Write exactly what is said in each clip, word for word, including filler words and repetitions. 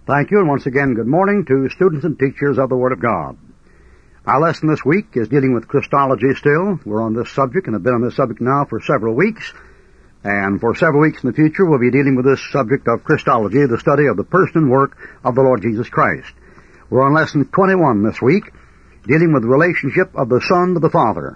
Thank you, and once again, good morning to students and teachers of the Word of God. Our lesson this week is dealing with Christology still. We're on this subject and have been on this subject now for several weeks. And for several weeks in the future, we'll be dealing with this subject of Christology, the study of the person and work of the Lord Jesus Christ. We're on lesson twenty-one this week, dealing with the relationship of the Son to the Father.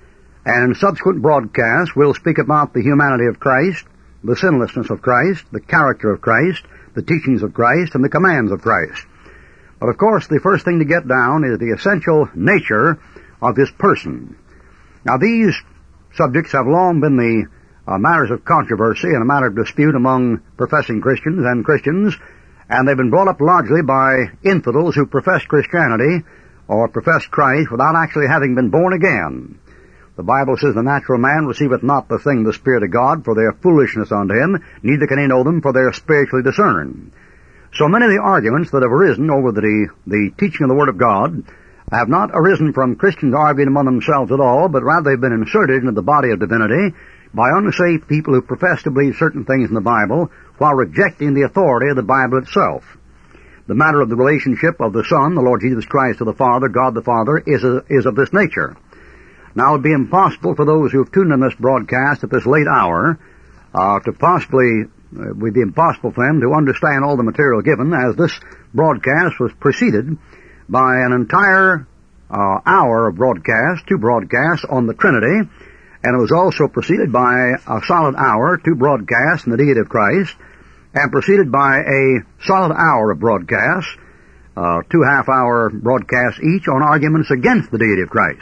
And in subsequent broadcasts, we'll speak about the humanity of Christ, the sinlessness of Christ, the character of Christ, the teachings of Christ, and the commands of Christ. But of course, the first thing to get down is the essential nature of His person. Now, these subjects have long been the uh, matters of controversy and a matter of dispute among professing Christians and Christians, and they've been brought up largely by infidels who profess Christianity or profess Christ without actually having been born again. The Bible says, the natural man receiveth not the thing of the Spirit of God, for they are foolishness unto him, neither can he know them, for they are spiritually discerned. So many of the arguments that have arisen over the, the teaching of the Word of God have not arisen from Christians arguing among themselves at all, but rather they've been inserted into the body of divinity by unsaved people who profess to believe certain things in the Bible while rejecting the authority of the Bible itself. The matter of the relationship of the Son, the Lord Jesus Christ, to the Father, God the Father, is, a, is of this nature. Now, it would be impossible for those who have tuned in this broadcast at this late hour uh, to possibly, uh, it would be impossible for them to understand all the material given, as this broadcast was preceded by an entire uh, hour of broadcast, two broadcasts on the Trinity, and it was also preceded by a solid hour, two broadcasts on the deity of Christ, and preceded by a solid hour of broadcasts, uh, two half-hour broadcasts each on arguments against the deity of Christ.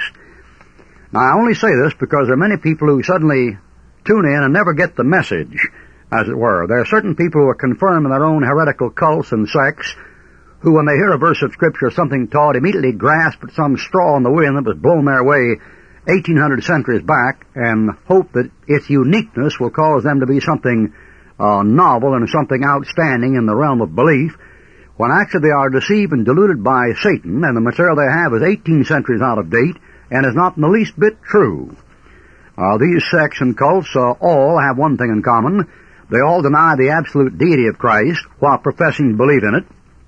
Now, I only say this because there are many people who suddenly tune in and never get the message, as it were. There are certain people who are confirmed in their own heretical cults and sects who, when they hear a verse of Scripture or something taught, immediately grasp at some straw in the wind that was blown their way eighteen hundred centuries back and hope that its uniqueness will cause them to be something uh, novel and something outstanding in the realm of belief, when actually they are deceived and deluded by Satan, and the material they have is eighteen centuries out of date and is not in the least bit true. Uh, these sects and cults uh, all have one thing in common. They all deny the absolute deity of Christ while professing to believe in it,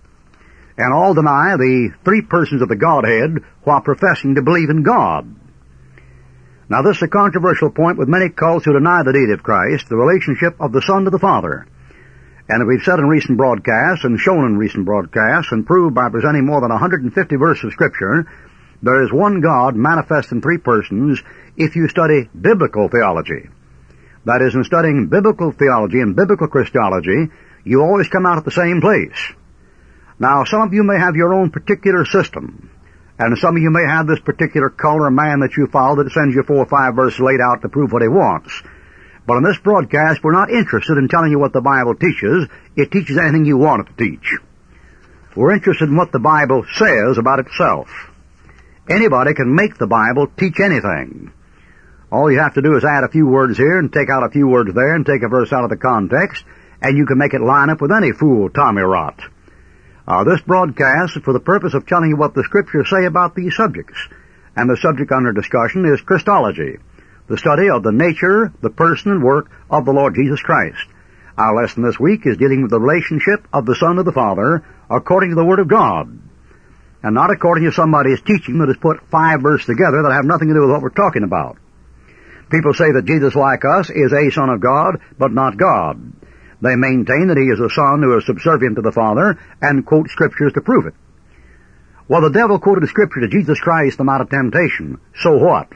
and all deny the three persons of the Godhead while professing to believe in God. Now, this is a controversial point with many cults who deny the deity of Christ, the relationship of the Son to the Father. And as we've said in recent broadcasts and shown in recent broadcasts and proved by presenting more than one hundred fifty verses of Scripture, there is one God manifest in three persons if you study biblical theology. That is, in studying biblical theology and biblical Christology, you always come out at the same place. Now, some of you may have your own particular system, and some of you may have this particular cult or man that you follow that sends you four or five verses laid out to prove what he wants. But in this broadcast, we're not interested in telling you what the Bible teaches. It teaches anything you want it to teach. We're interested in what the Bible says about itself. Anybody can make the Bible teach anything. All you have to do is add a few words here and take out a few words there and take a verse out of the context, and you can make it line up with any fool Tommy Rot. Uh, this broadcast is for the purpose of telling you what the Scriptures say about these subjects. And the subject under discussion is Christology, the study of the nature, the person, and work of the Lord Jesus Christ. Our lesson this week is dealing with the relationship of the Son to the Father according to the Word of God, and not according to somebody's teaching that has put five verses together that have nothing to do with what we're talking about. People say that Jesus, like us, is a Son of God, but not God. They maintain that He is a Son who is subservient to the Father, and quote Scriptures to prove it. Well, the devil quoted a Scripture to Jesus Christ, the Mount of Temptation. So what?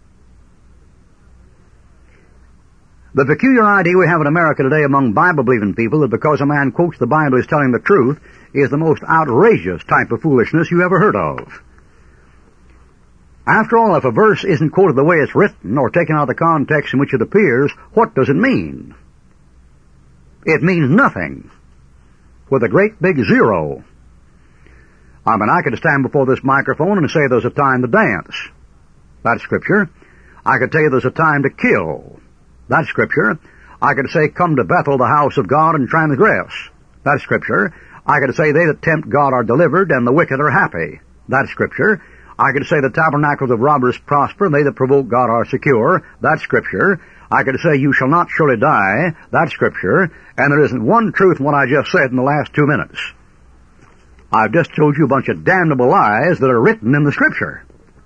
The peculiar idea we have in America today among Bible-believing people that because a man quotes the Bible is telling the truth is the most outrageous type of foolishness you ever heard of. After all, if a verse isn't quoted the way it's written or taken out of the context in which it appears, what does it mean? It means nothing, with a great big zero. I mean, I could stand before this microphone and say there's a time to dance. That's Scripture. I could tell you there's a time to kill. That's Scripture. I could say, come to Bethel, the house of God, and transgress. That's Scripture. I could say, they that tempt God are delivered, and the wicked are happy. That's Scripture. I could say, the tabernacles of robbers prosper, and they that provoke God are secure. That's Scripture. I could say, you shall not surely die. That's Scripture. And there isn't one truth in what I just said in the last two minutes. I've just told you a bunch of damnable lies that are written in the Scripture.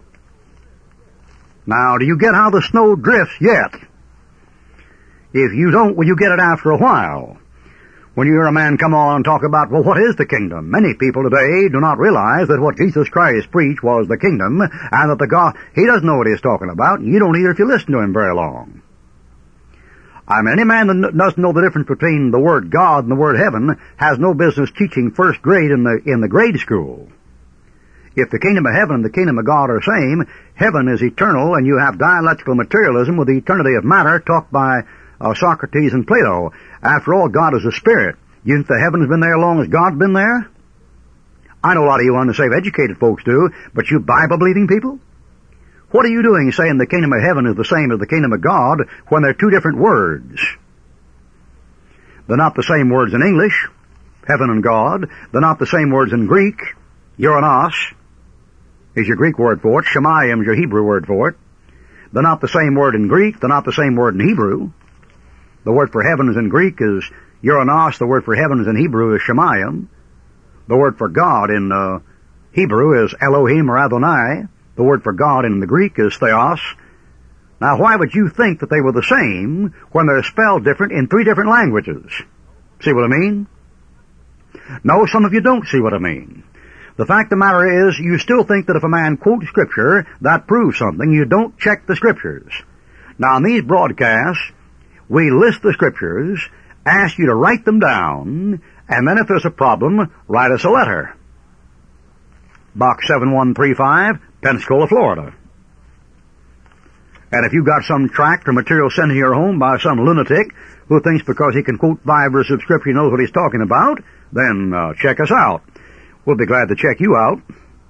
Now, do you get how the snow drifts yet? If you don't, well, you get it after a while. When you hear a man come on and talk about, well, what is the kingdom? Many people today do not realize that what Jesus Christ preached was the kingdom, and that the God, he doesn't know what he's talking about, and you don't either if you listen to him very long. I mean, any man that doesn't know the difference between the word God and the word heaven has no business teaching first grade in the, in the grade school. If the kingdom of heaven and the kingdom of God are same, heaven is eternal, and you have dialectical materialism with the eternity of matter taught by uh, Socrates and Plato. After all, God is a spirit. You think the heaven's been there as long as God's been there? I know a lot of you unsaved, educated folks do, but you Bible-believing people? What are you doing saying the kingdom of heaven is the same as the kingdom of God when they're two different words? They're not the same words in English, heaven and God. They're not the same words in Greek. Uranos is your Greek word for it. Shemayim is your Hebrew word for it. They're not the same word in Greek. They're not the same word in Hebrew. The word for heaven is in Greek is Uranos. The word for heaven is in Hebrew is Shemayim. The word for God in uh, Hebrew is Elohim or Adonai. The word for God in the Greek is Theos. Now, why would you think that they were the same when they're spelled different in three different languages? See what I mean? No, some of you don't see what I mean. The fact of the matter is, you still think that if a man quotes Scripture, that proves something. You don't check the Scriptures. Now, in these broadcasts, we list the Scriptures, ask you to write them down, and then if there's a problem, write us a letter. Box seven one three five, Pensacola, Florida. And if you've got some tract or material sent to your home by some lunatic who thinks because he can quote five verses of Scripture he knows what he's talking about, then uh, check us out. We'll be glad to check you out.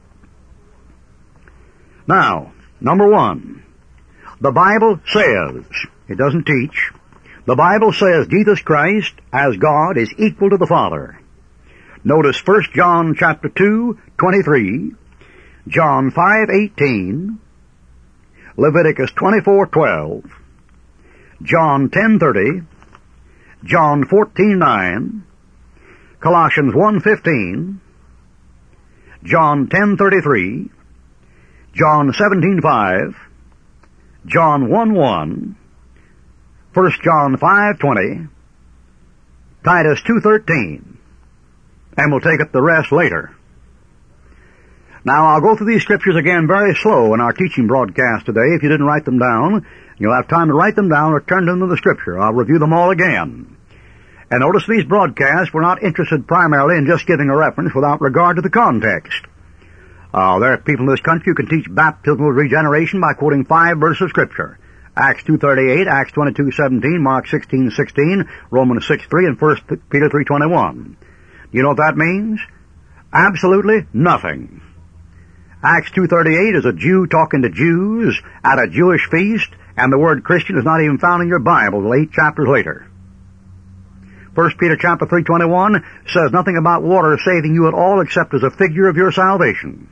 Now, number one, the Bible says, it doesn't teach, the Bible says Jesus Christ, as God, is equal to the Father. Notice First John chapter two, twenty-three, John five, eighteen, Leviticus twenty-four, twelve, John ten, thirty, John fourteen, nine, Colossians one, fifteen, John ten, thirty-three, John seventeen, five, John one, one, First John five, twenty, Titus two, thirteen, and we'll take up the rest later. Now, I'll go through these scriptures again very slow in our teaching broadcast today. If you didn't write them down, you'll have time to write them down or turn them to the Scripture. I'll review them all again. And notice these broadcasts, we're not interested primarily in just giving a reference without regard to the context. Uh, there are people in this country who can teach baptismal regeneration by quoting five verses of Scripture. Acts two thirty-eight, Acts twenty-two seventeen, Mark sixteen sixteen, Romans six three, and First Peter three twenty-one. You know what that means? Absolutely nothing. Acts two thirty-eight is a Jew talking to Jews at a Jewish feast, and the word Christian is not even found in your Bible eight chapters later. First Peter chapter three twenty-one says nothing about water saving you at all except as a figure of your salvation.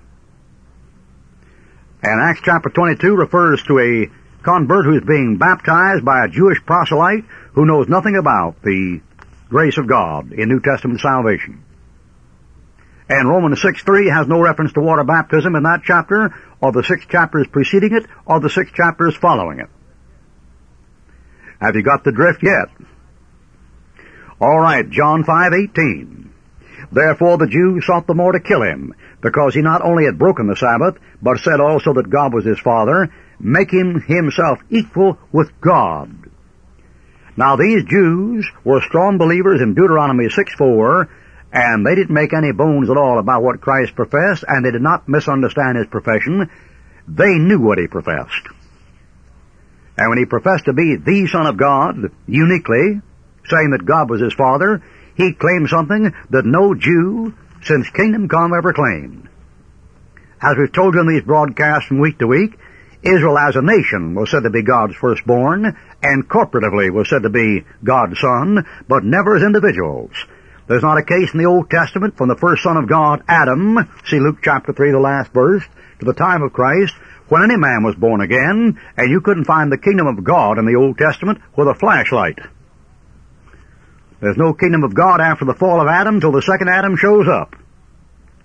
And Acts chapter twenty-two refers to a convert who is being baptized by a Jewish proselyte who knows nothing about the grace of God in New Testament salvation. And Romans six three has no reference to water baptism in that chapter, or the six chapters preceding it, or the six chapters following it. Have you got the drift yet? All right, John five eighteen. Therefore the Jews sought the more to kill him, because he not only had broken the Sabbath, but said also that God was his Father, making himself equal with God. Now these Jews were strong believers in Deuteronomy six four, and they didn't make any bones at all about what Christ professed, and they did not misunderstand his profession. They knew what he professed. And when he professed to be the Son of God, uniquely, saying that God was his Father, he claimed something that no Jew since kingdom come ever claimed. As we've told you in these broadcasts from week to week, Israel as a nation was said to be God's firstborn, and corporatively was said to be God's son, but never as individuals. There's not a case in the Old Testament from the first son of God, Adam, see Luke chapter three, the last verse, to the time of Christ, when any man was born again, and you couldn't find the kingdom of God in the Old Testament with a flashlight. There's no kingdom of God after the fall of Adam till the second Adam shows up.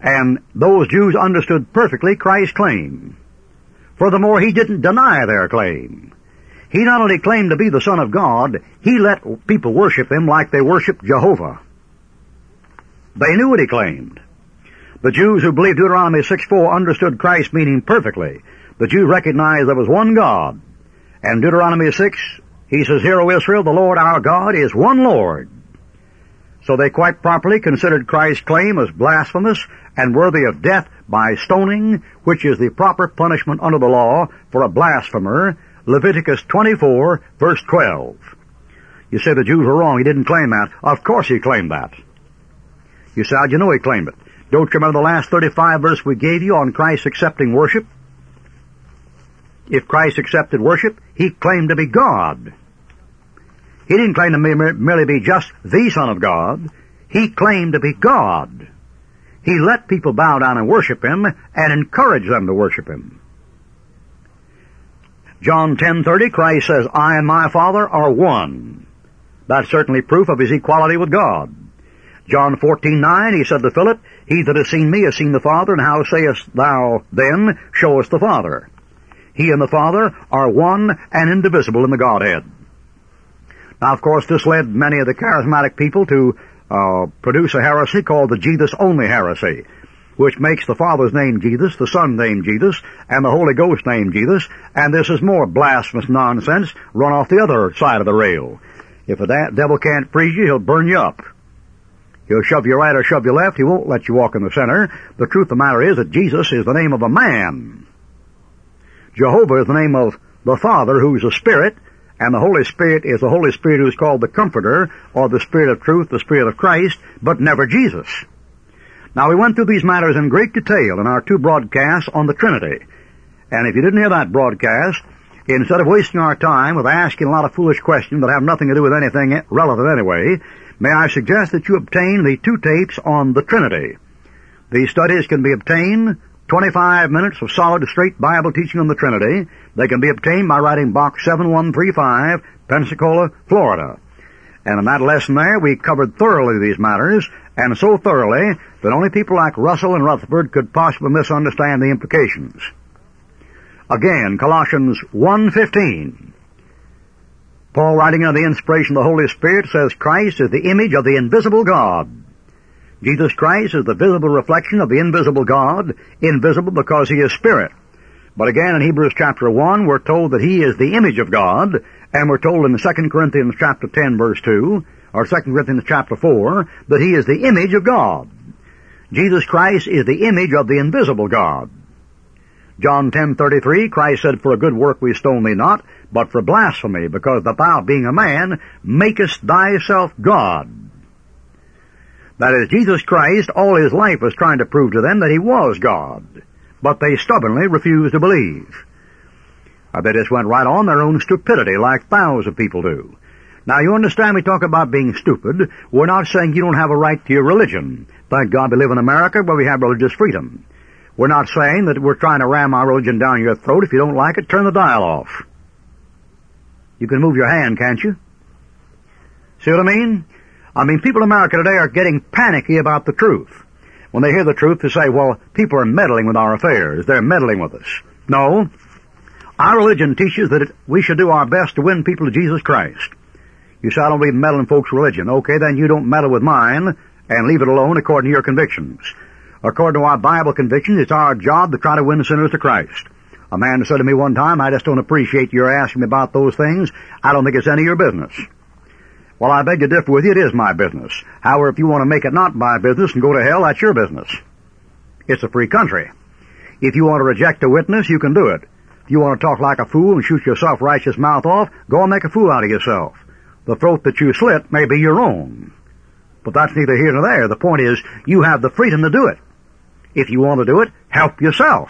And those Jews understood perfectly Christ's claim. Furthermore, he didn't deny their claim. He not only claimed to be the Son of God, he let people worship him like they worshiped Jehovah. They knew what he claimed. The Jews who believed Deuteronomy six four understood Christ's meaning perfectly. The Jews recognized there was one God. And Deuteronomy six, he says, "Hear, O Israel, the Lord our God is one Lord." So they quite properly considered Christ's claim as blasphemous and worthy of death by stoning, which is the proper punishment under the law for a blasphemer, Leviticus twenty-four, verse twelve. You say the Jews were wrong, he didn't claim that. Of course he claimed that. You say, how'd you know he claimed it? Don't you remember the last thirty-five verse we gave you on Christ accepting worship? If Christ accepted worship, he claimed to be God. He didn't claim to merely be just the Son of God. He claimed to be God. He let people bow down and worship him and encourage them to worship him. John ten thirty, Christ says, "I and my Father are one." That's certainly proof of his equality with God. John fourteen nine, he said to Philip, "He that has seen me has seen the Father, and how sayest thou then, show us the Father?" He and the Father are one and indivisible in the Godhead. Now, of course, this led many of the charismatic people to uh, produce a heresy called the Jesus-only heresy, which makes the Father's name Jesus, the Son named Jesus, and the Holy Ghost named Jesus, and this is more blasphemous nonsense run off the other side of the rail. If a da- devil can't freeze you, he'll burn you up. He'll shove you right or shove you left. He won't let you walk in the center. The truth of the matter is that Jesus is the name of a man. Jehovah is the name of the Father, who's a Spirit, and the Holy Spirit is the Holy Spirit who is called the Comforter, or the Spirit of Truth, the Spirit of Christ, but never Jesus. Now, we went through these matters in great detail in our two broadcasts on the Trinity. And if you didn't hear that broadcast, instead of wasting our time with asking a lot of foolish questions that have nothing to do with anything relevant anyway, may I suggest that you obtain the two tapes on the Trinity. These studies can be obtained, twenty-five minutes of solid, straight Bible teaching on the Trinity. They can be obtained by writing Box seven one three five, Pensacola, Florida. And in that lesson there, we covered thoroughly these matters, and so thoroughly that only people like Russell and Rutherford could possibly misunderstand the implications. Again, Colossians one fifteen. Paul, writing under the inspiration of the Holy Spirit, says Christ is the image of the invisible God. Jesus Christ is the visible reflection of the invisible God, invisible because he is Spirit. But again, in Hebrews chapter one, we're told that he is the image of God, and we're told in Second Corinthians chapter ten, verse two, or Second Corinthians chapter four, that he is the image of God. Jesus Christ is the image of the invisible God. John ten thirty-three, Christ said, "For a good work we stone thee not, but for blasphemy, because that thou, being a man, makest thyself God." That is, Jesus Christ all his life was trying to prove to them that he was God, but they stubbornly refused to believe. Uh, they just went right on their own stupidity like thousands of people do. Now, you understand, we talk about being stupid. We're not saying you don't have a right to your religion. Thank God we live in America where we have religious freedom. We're not saying that we're trying to ram our religion down your throat. If you don't like it, turn the dial off. You can move your hand, can't you? See what I mean? I mean, people in America today are getting panicky about the truth. When they hear the truth, they say, well, people are meddling with our affairs. They're meddling with us. No. Our religion teaches that it, we should do our best to win people to Jesus Christ. You say, I don't believe in meddling folks' religion. Okay, then you don't meddle with mine and leave it alone according to your convictions. According to our Bible convictions, it's our job to try to win sinners to Christ. A man said to me one time, I just don't appreciate your asking me about those things. I don't think it's any of your business. Well, I beg to differ with you. It is my business. However, if you want to make it not my business and go to hell, that's your business. It's a free country. If you want to reject a witness, you can do it. If you want to talk like a fool and shoot your self-righteous mouth off, go and make a fool out of yourself. The throat that you slit may be your own. But that's neither here nor there. The point is, you have the freedom to do it. If you want to do it, help yourself.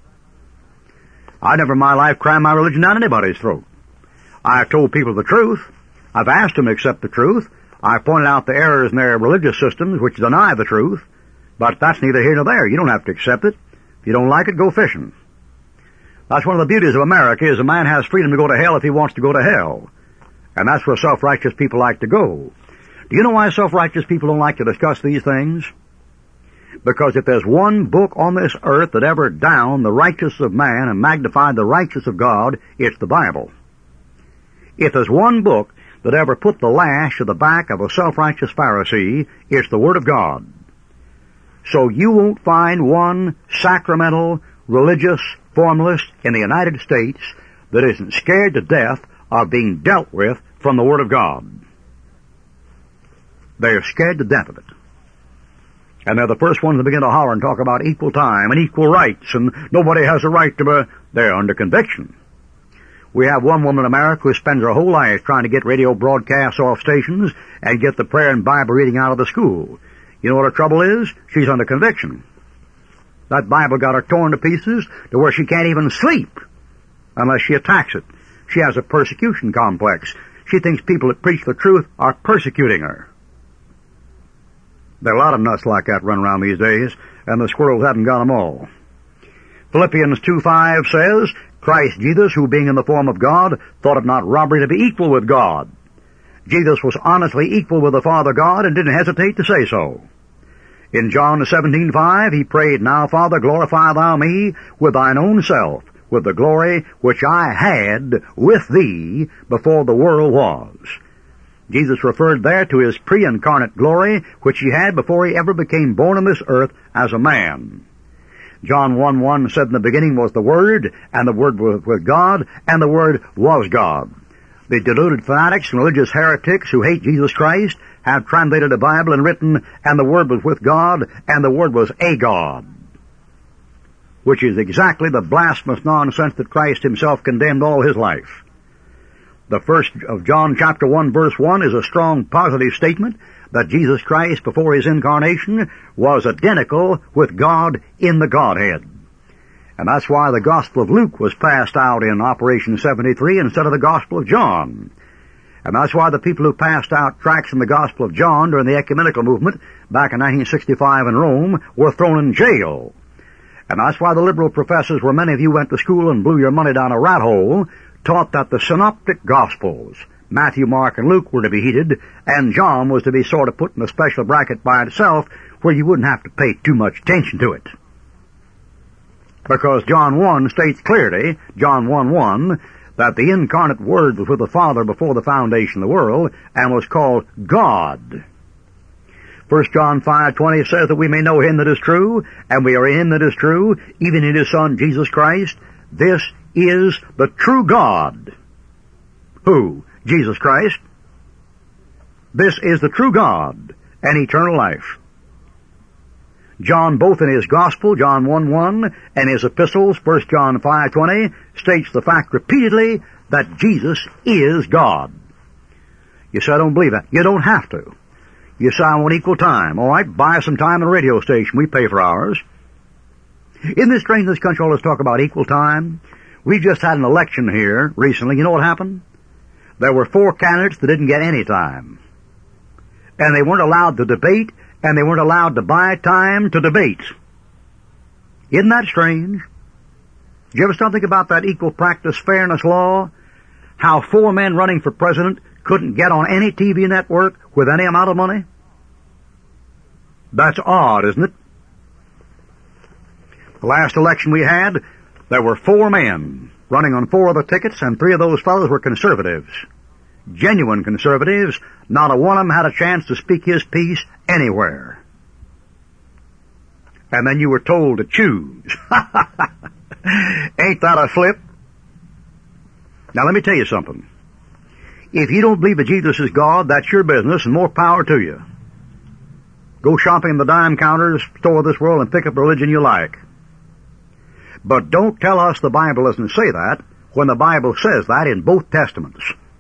I never in my life crammed my religion down anybody's throat. I've told people the truth. I've asked them to accept the truth. I've pointed out the errors in their religious systems which deny the truth. But that's neither here nor there. You don't have to accept it. If you don't like it, go fishing. That's one of the beauties of America, is a man has freedom to go to hell if he wants to go to hell. And that's where self-righteous people like to go. Do you know why self-righteous people don't like to discuss these things? Because if there's one book on this earth that ever downed the righteousness of man and magnified the righteousness of God, it's the Bible. If there's one book that ever put the lash to the back of a self-righteous Pharisee, it's the Word of God. So you won't find one sacramental, religious formalist in the United States that isn't scared to death of being dealt with from the Word of God. They're scared to death of it. And they're the first ones to begin to holler and talk about equal time and equal rights, and nobody has a right to be... They're under conviction. We have one woman in America who spends her whole life trying to get radio broadcasts off stations and get the prayer and Bible reading out of the school. You know what her trouble is? She's under conviction. That Bible got her torn to pieces to where she can't even sleep unless she attacks it. She has a persecution complex. She thinks people that preach the truth are persecuting her. There are a lot of nuts like that run around these days, and the squirrels haven't got them all. Philippians two five says, Christ Jesus, who being in the form of God, thought it not robbery to be equal with God. Jesus was honestly equal with the Father God and didn't hesitate to say so. In John seventeen five, he prayed, Now, Father, glorify thou me with thine own self, with the glory which I had with thee before the world was. Jesus referred there to his pre-incarnate glory, which he had before he ever became born on this earth as a man. John one one said, In the beginning was the Word, and the Word was with God, and the Word was God. The deluded fanatics and religious heretics who hate Jesus Christ have translated the Bible and written, And the Word was with God, and the Word was a God, which is exactly the blasphemous nonsense that Christ himself condemned all his life. The first of John chapter one verse one is a strong positive statement that Jesus Christ before his incarnation was identical with God in the Godhead. And that's why the Gospel of Luke was passed out in Operation seventy-three instead of the Gospel of John. And that's why the people who passed out tracts from the Gospel of John during the ecumenical movement back in nineteen sixty-five in Rome were thrown in jail. And that's why the liberal professors where many of you went to school and blew your money down a rat hole taught that the synoptic Gospels, Matthew, Mark, and Luke, were to be heeded, and John was to be sort of put in a special bracket by itself where you wouldn't have to pay too much attention to it. Because John one states clearly, John one one, that the incarnate Word was with the Father before the foundation of the world and was called God. First John five twenty says that we may know him that is true, and we are in him that is true, even in his Son Jesus Christ. This is the true God. Who? Jesus Christ. This is the true God and eternal life. John, both in his Gospel, John one one, and his epistles, First John five twenty, states the fact repeatedly that Jesus is God. You say, I don't believe that. You don't have to. You say, I want equal time. All right, buy some time in a radio station. We pay for ours. Isn't it strange this country always talk about equal time? We just had an election here recently. You know what happened? There were four candidates that didn't get any time. And they weren't allowed to debate, and they weren't allowed to buy time to debate. Isn't that strange? Did you ever start thinking about that equal practice fairness law? How four men running for president couldn't get on any T V network with any amount of money? That's odd, isn't it? The last election we had, there were four men running on four of the tickets, and three of those fellows were conservatives. Genuine conservatives. Not a one of them had a chance to speak his piece anywhere. And then you were told to choose. Ain't that a flip? Now let me tell you something. If you don't believe that Jesus is God, that's your business, and more power to you. Go shopping in the dime counters, store of this world, and pick up a religion you like. But don't tell us the Bible doesn't say that, when the Bible says that in both Testaments.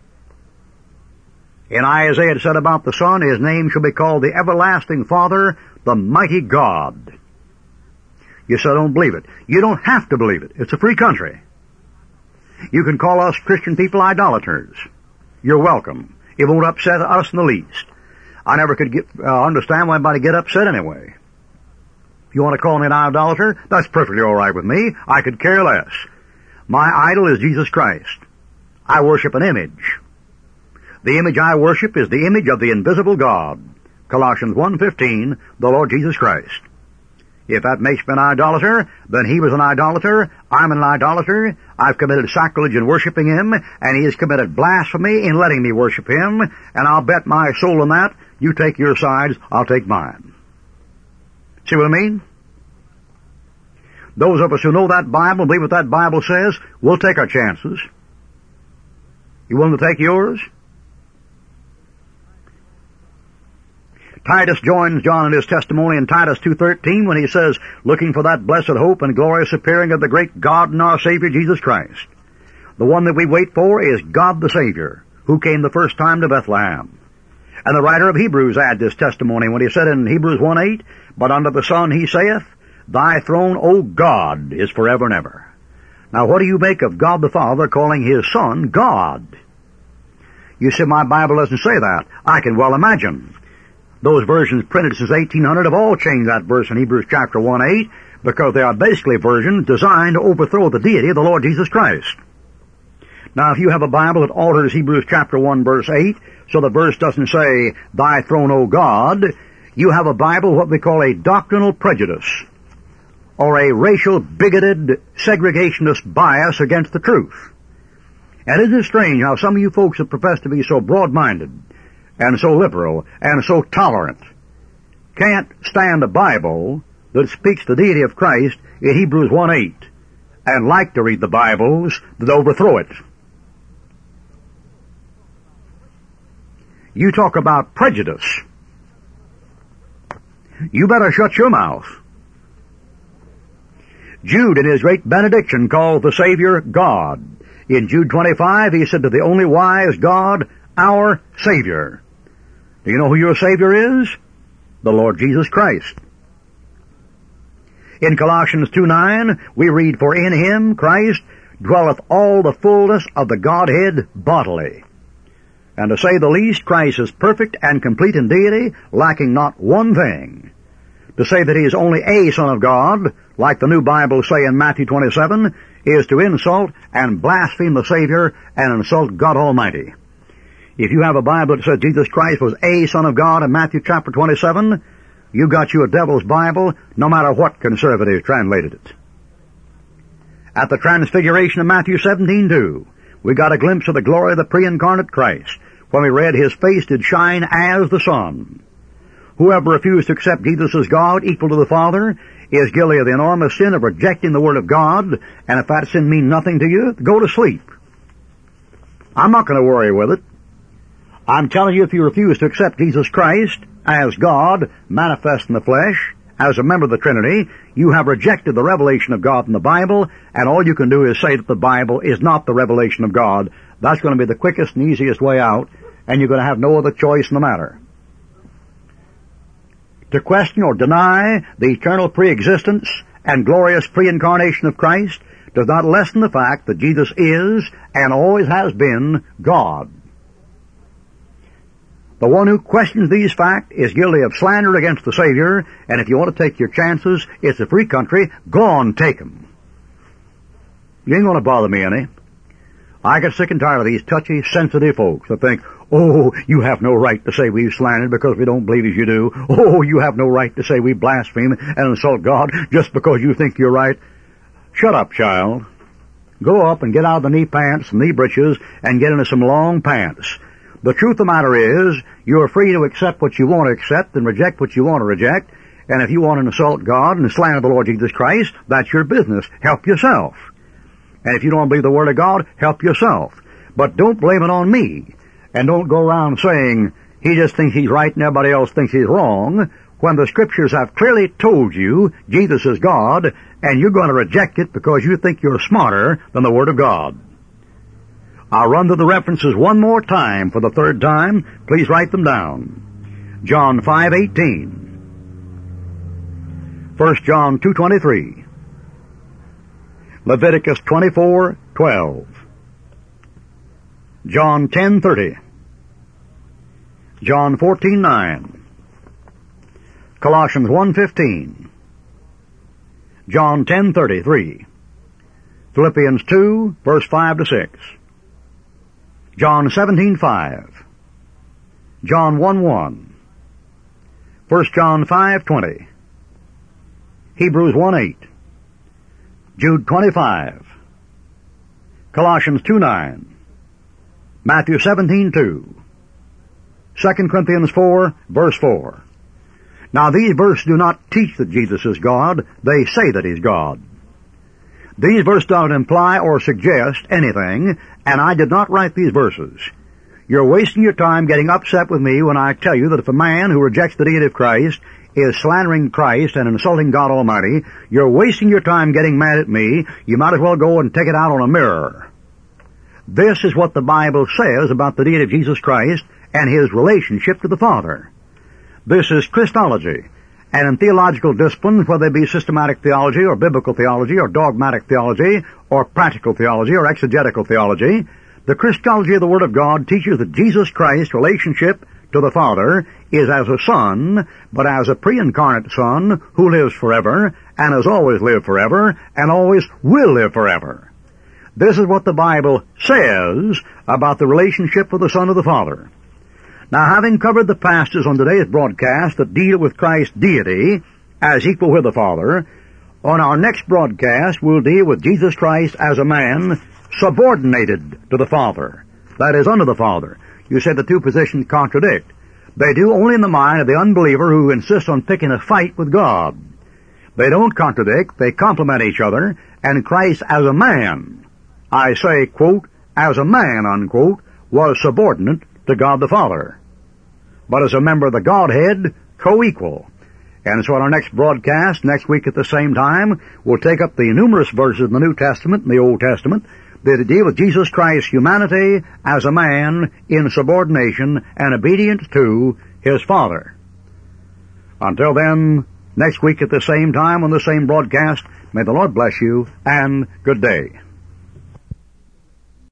In Isaiah it said about the Son, his name shall be called the Everlasting Father, the Mighty God. You say, I don't believe it. You don't have to believe it. It's a free country. You can call us Christian people idolaters. You're welcome. It won't upset us in the least. I never could get, uh, understand why anybody get upset anyway. If you want to call me an idolater, that's perfectly all right with me. I could care less. My idol is Jesus Christ. I worship an image. The image I worship is the image of the invisible God. Colossians one fifteen, the Lord Jesus Christ. If that makes me an idolater, then he was an idolater, I'm an idolater, I've committed sacrilege in worshiping him, and he has committed blasphemy in letting me worship him, and I'll bet my soul on that. You take your sides, I'll take mine. See what I mean? Those of us who know that Bible, believe what that Bible says, we'll take our chances. You willing to take yours? Titus joins John in his testimony in Titus two thirteen when he says, looking for that blessed hope and glorious appearing of the great God and our Savior Jesus Christ. The one that we wait for is God the Savior, who came the first time to Bethlehem. And the writer of Hebrews adds this testimony when he said in Hebrews one eight, but unto the Son he saith, Thy throne, O God, is forever and ever. Now what do you make of God the Father calling his Son God? You say, my Bible doesn't say that. I can well imagine. Those versions printed since eighteen hundred have all changed that verse in Hebrews chapter one eight because they are basically versions designed to overthrow the deity of the Lord Jesus Christ. Now, if you have a Bible that alters Hebrews chapter one verse eight, so the verse doesn't say, Thy throne, O God, you have a Bible what we call a doctrinal prejudice, or a racial, bigoted, segregationist bias against the truth. And isn't it strange how some of you folks that profess to be so broad-minded, and so liberal, and so tolerant, can't stand a Bible that speaks the deity of Christ in Hebrews one eight, and like to read the Bibles that overthrow it. You talk about prejudice. You better shut your mouth. Jude, in his great benediction, called the Savior God. In Jude twenty-five, he said to the only wise God, our Savior. Do you know who your Savior is? The Lord Jesus Christ. In Colossians two nine, we read, For in him, Christ, dwelleth all the fullness of the Godhead bodily. And to say the least, Christ is perfect and complete in deity, lacking not one thing. To say that he is only a Son of God, like the New Bible say in Matthew twenty-seven, is to insult and blaspheme the Savior and insult God Almighty. If you have a Bible that says Jesus Christ was a Son of God in Matthew chapter twenty-seven, you got you a devil's Bible, no matter what conservative translated it. At the Transfiguration of Matthew seventeen two, we got a glimpse of the glory of the pre-incarnate Christ, when we read, His face did shine as the sun. Whoever refused to accept Jesus as God, equal to the Father, is guilty of the enormous sin of rejecting the Word of God, and if that sin means nothing to you, go to sleep. I'm not going to worry with it. I'm telling you, if you refuse to accept Jesus Christ as God, manifest in the flesh, as a member of the Trinity, you have rejected the revelation of God in the Bible, and all you can do is say that the Bible is not the revelation of God. That's going to be the quickest and easiest way out, and you're going to have no other choice in the matter. To question or deny the eternal pre-existence and glorious pre-incarnation of Christ does not lessen the fact that Jesus is and always has been God. The one who questions these facts is guilty of slander against the Savior, and if you want to take your chances, it's a free country, go on, take 'em. You ain't going to bother me any. I get sick and tired of these touchy, sensitive folks that think, oh, you have no right to say we've slandered because we don't believe as you do. Oh, you have no right to say we blaspheme and insult God just because you think you're right. Shut up, child. Go up and get out of the knee pants and knee breeches and get into some long pants. The truth of the matter is, you're free to accept what you want to accept and reject what you want to reject. And if you want to insult God and slander the Lord Jesus Christ, that's your business. Help yourself. And if you don't believe the Word of God, help yourself. But don't blame it on me. And don't go around saying, he just thinks he's right and everybody else thinks he's wrong, when the Scriptures have clearly told you Jesus is God, and you're going to reject it because you think you're smarter than the Word of God. I'll run to the references one more time for the third time. Please write them down. John five eighteen. First John two twenty-three. Leviticus twenty-four twelve. John ten thirty. John fourteen nine. Colossians one fifteen. John ten thirty-three. Philippians two, verse five to six. John seventeen five. John one one. First John five twenty. Hebrews one eight, Jude twenty-five, Colossians two nine, Matthew seventeen two, Second Corinthians four, verse four. Now these verses do not teach that Jesus is God, they say that He's God. These verses don't imply or suggest anything, and I did not write these verses. You're wasting your time getting upset with me when I tell you that if a man who rejects the deity of Christ is slandering Christ and insulting God Almighty, you're wasting your time getting mad at me. You might as well go and take it out on a mirror. This is what the Bible says about the deity of Jesus Christ and His relationship to the Father. This is Christology, and in theological disciplines, whether they be systematic theology or biblical theology or dogmatic theology or practical theology or exegetical theology, the Christology of the Word of God teaches that Jesus Christ's relationship to the Father is as a Son, but as a pre-incarnate Son who lives forever and has always lived forever and always will live forever. This is what the Bible says about the relationship of the Son to the Father. Now, having covered the passages on today's broadcast that deal with Christ's deity as equal with the Father, on our next broadcast we'll deal with Jesus Christ as a man subordinated to the Father, that is, under the Father. You said the two positions contradict. They do only in the mind of the unbeliever who insists on picking a fight with God. They don't contradict, they complement each other, and Christ as a man, I say, quote, as a man, unquote, was subordinate to God the Father, but as a member of the Godhead, co-equal. And so on our next broadcast, next week at the same time, we'll take up the numerous verses in the New Testament and the Old Testament that deal with Jesus Christ's humanity as a man in subordination and obedience to His Father. Until then, next week at the same time on the same broadcast, may the Lord bless you, and good day.